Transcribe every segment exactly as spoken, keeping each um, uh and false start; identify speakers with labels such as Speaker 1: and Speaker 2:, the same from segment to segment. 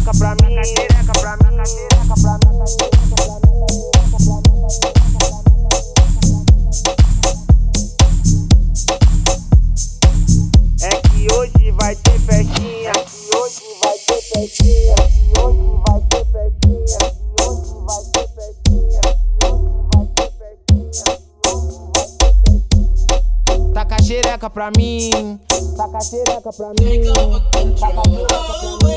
Speaker 1: xereca pra mim, taca xereca pra mim, taca xereca pra mim. É que hoje vai ter festinha, é que hoje vai ter festinha, é que hoje vai ter festinha, é que hoje vai ter festinha, é que hoje vai ter festinha, é que hoje vai ter festinha. Taca xereca pra mim, taca xereca pra mim, taca xereca pra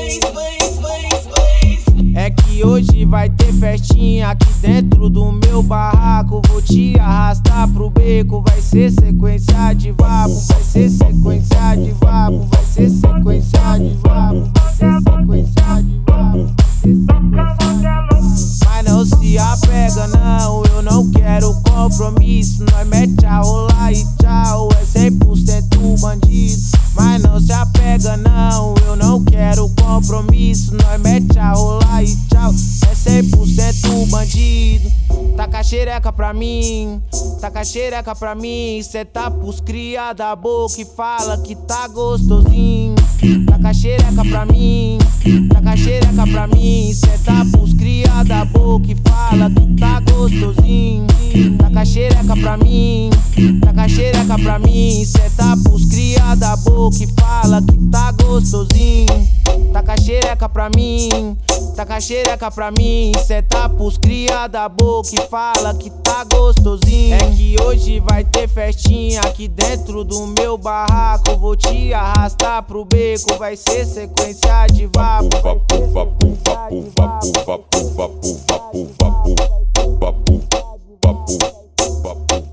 Speaker 1: mim. É que hoje vai ter festinha aqui dentro do meu barraco. Vou te arrastar pro beco, vai ser sequência de vapo, vai ser sequência de vapo, vai ser sequência de vapo, vai ser sequência de vapo, vai ser sequência de vapo. Mas não se apega não, eu não quero compromisso. Nós mete a rolar e tchau, é cem por cento bandido. Mas não se apega não, eu não quero compromisso. Nós mete a rolar e tchau, é cem por cento bandido. Taca xereca pra mim, taca xereca pra mim. Cê tá pros cria da boca e fala que tá gostosinho. Taca xereca pra mim, taca xereca pra mim. Cê tá pros cria da boca e fala que tá gostosinho. Taca xereca pra mim, taca xereca pra mim. Cê tá pros cria da boca e fala que tá gostosinho. Taca xereca pra mim, taca xereca pra mim. Cê tá pros cria da boca e fala que tá gostosinho. É que hoje vai ter festinha aqui dentro do meu barraco. Vou te arrastar pro beco, vai ser sequência de vapo.
Speaker 2: Vapo, vapo, vapo, vapo, vapo, vapo, vapo, vapo, vapo, vapo, vapo.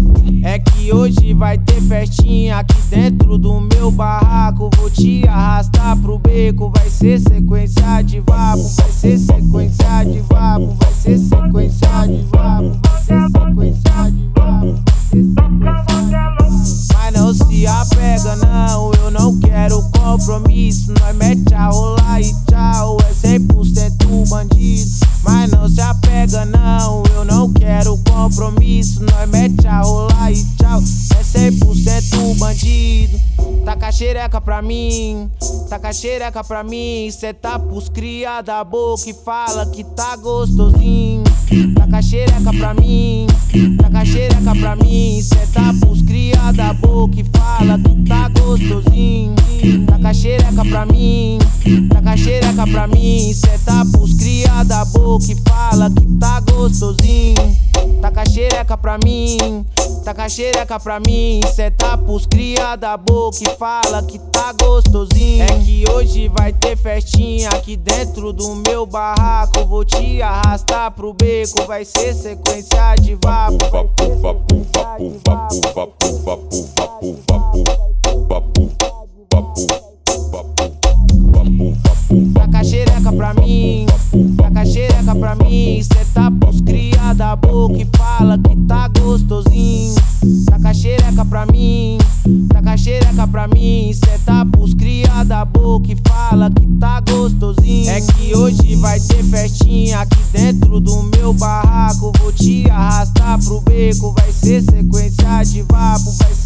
Speaker 1: É que hoje vai ter festinha aqui dentro do meu barraco. Vou te arrastar pro beco, vai ser sequência de vapo, vai ser sequência de vapo, vai ser sequência de vapo, vai ser sequência de vapo, vai ser sequência de vapo. Mas não se apega não, eu não quero compromisso. Nós mete a rolar e tchau, é cem por cento bandido. Mas não se apega não, eu não quero compromisso. Nós mete a rolar e tchau, é cem por cento bandido. Taca xereca pra mim, taca xereca pra mim. Cê tá pros cria da boca e fala que tá gostosinho. Taca xereca pra mim, taca xereca pra mim. Cê tá pros cria da boca e fala que tá gostosinho. Taca xereca pra mim, taca xereca pra mim. Cê tá pros cria da boca e fala que tá gostosinho. Taca xereca pra mim, taca xereca pra mim. Cê tá pros cria da boca e fala que tá gostosinho. É que hoje vai ter festinha aqui dentro do meu barraco. Vou te arrastar pro beco, vai ser sequência de vapo.
Speaker 2: Vapo, vapo, vapo, vapo, vapo, vapo, vapo, vapo, vapo, vapo, vapo, vapo, vapo.
Speaker 1: Taca xereca pra mim, taca xereca pra mim. Cê tá pros cria da boca e fala que tá gostosinho. Taca xereca pra mim, taca xereca pra mim. Cê tá pros cria da boca e fala que tá gostosinho. É que hoje vai ter festinha aqui dentro do meu barraco. Vou te arrastar pro beco, vai ser sequência de vapo, vai ser